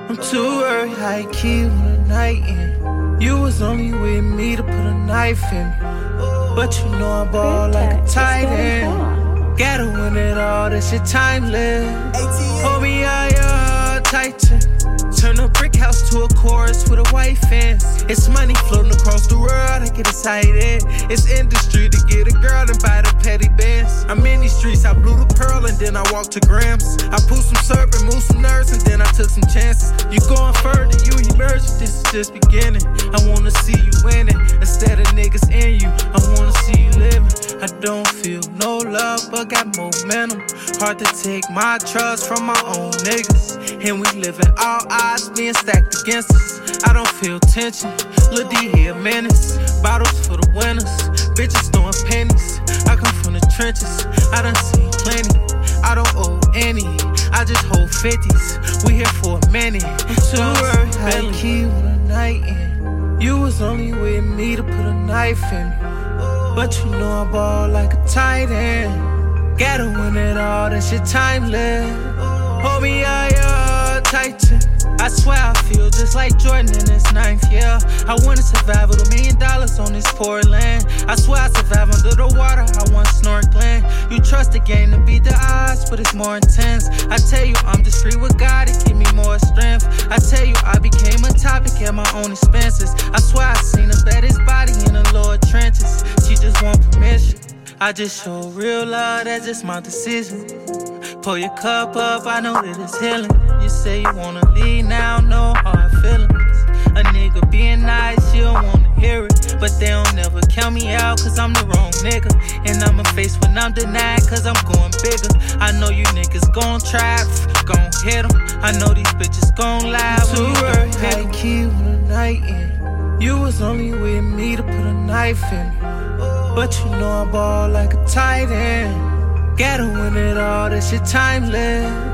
I'm too worried how you keep the night in. You was only with me to put a knife in me. But you know I ball like a tight end. Gotta win it all, that shit timeless. Hold me out, Titan. Turn a brick house to a chorus with a white fence. It's money floating across the world, I get excited. It's industry to get a girl and buy the petty bands. I'm in these streets, I blew the pearl and then I walked to grams. I pulled some syrup and moved some nerves and then I took some chances. You going further, you emerging, this is just beginning. I wanna see you winning, instead of niggas in you, I wanna see you living. I don't feel no love, but got momentum. Hard to take my trust from my own niggas. And we living all odds being stacked against us. I don't feel tension, Lil D here menace. Bottles for the winners, bitches throwing pennies. I come from the trenches, I done seen plenty. I don't owe any, I just hold 50s. We here for a minute. I'm too worried how you keep the night in. You was only with me to put a knife in me. But you know I ball like a tight end. Gotta win it all, that shit timeless. Hold me out, Titan. I swear I feel just like Jordan in his ninth year. I wanna survive with $1 million on this poor land. I swear I survive under the water, I want snorkeling. You trust the game to beat the odds, but it's more intense. I tell you I'm just free with God, it give me more strength. I tell you I became a topic at my own expenses. I swear I seen the baddest body in the lower trenches. She just want permission, I just show real love, that's just my decision. Pull your cup up, I know that it's healing. You say you wanna leave now, no hard feelings. A nigga being nice, you don't wanna hear it. But they don't never count me out, cause I'm the wrong nigga. And I'ma face when I'm denied, cause I'm going bigger. I know you niggas gon' try, gon' hit them. I know these bitches gon' lie. Too worried how you keep the night in. You was only with me to put a knife in me. But you know I ball like a tight end. Gotta win it all, that shit timeless.